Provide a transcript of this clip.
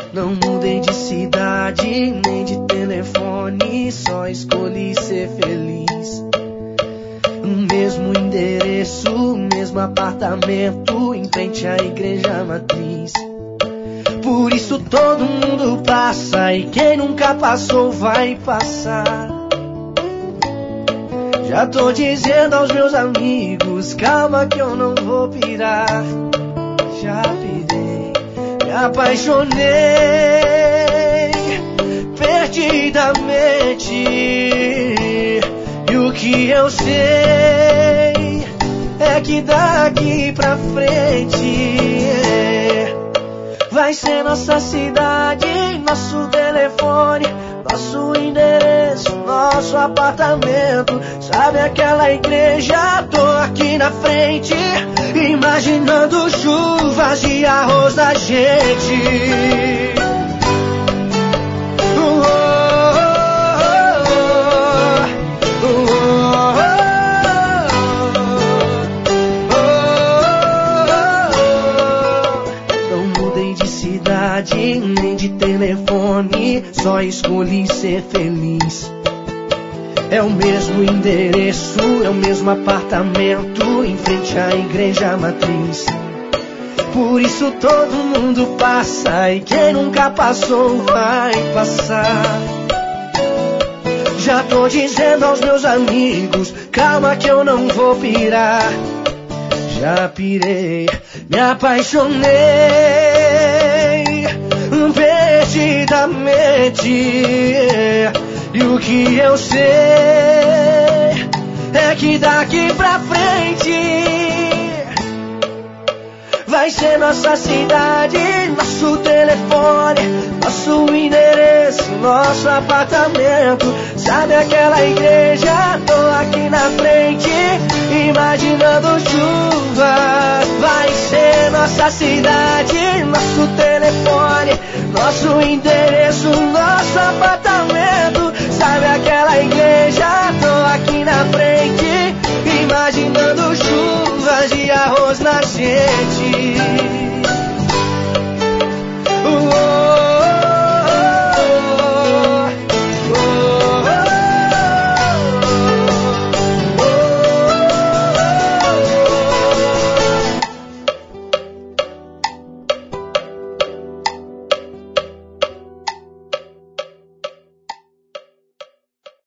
Não mudei de cidade, nem de telefone, só escolhi ser feliz. O mesmo endereço, o mesmo apartamento, em frente à igreja matriz. Por isso todo mundo passa, e quem nunca passou vai passar. Já tô dizendo aos meus amigos, calma que eu não vou pirar. Já pirei, me apaixonei perdidamente. E o que eu sei é que daqui pra frente vai ser nossa cidade, nosso telefone, nosso endereço, nosso apartamento. Sabe aquela igreja? Tô aqui na frente, imaginando chuvas de arroz da gente. Não mudei de cidade, nem de telefone, só escolhi ser feliz. É o mesmo endereço, é o mesmo apartamento, em frente à igreja matriz. Por isso todo mundo passa, e quem nunca passou vai passar. Já tô dizendo aos meus amigos, calma que eu não vou pirar. Já pirei, me apaixonei perdidamente. E o que eu sei é que daqui pra frente vai ser nossa cidade, nosso telefone, nosso endereço, nosso apartamento. Sabe aquela igreja? Tô aqui na frente, imaginando chuva. Vai ser nossa cidade, nosso telefone, nosso endereço, nosso apartamento. Sabe aquela igreja? Tô aqui na frente, imaginando chuvas de arroz na gente.